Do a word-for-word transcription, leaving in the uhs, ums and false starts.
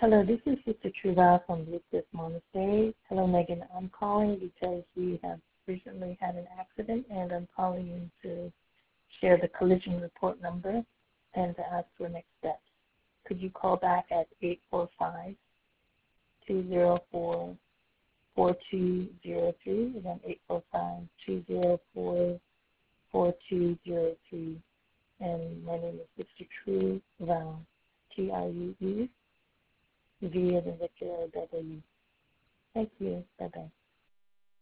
Hello, this is Sister Truva from Blue Cliff Monastery. Hello, Megan. I'm calling because we have recently had an accident, and I'm calling in to share the collision report number and to ask for next steps. Could you call back at eight four five, two zero four, four two zero three, again, eight four five, two zero four, four two zero three, and my name is Sister Truva, T R U E, V as in Victor, O W. Thank you. Bye-bye.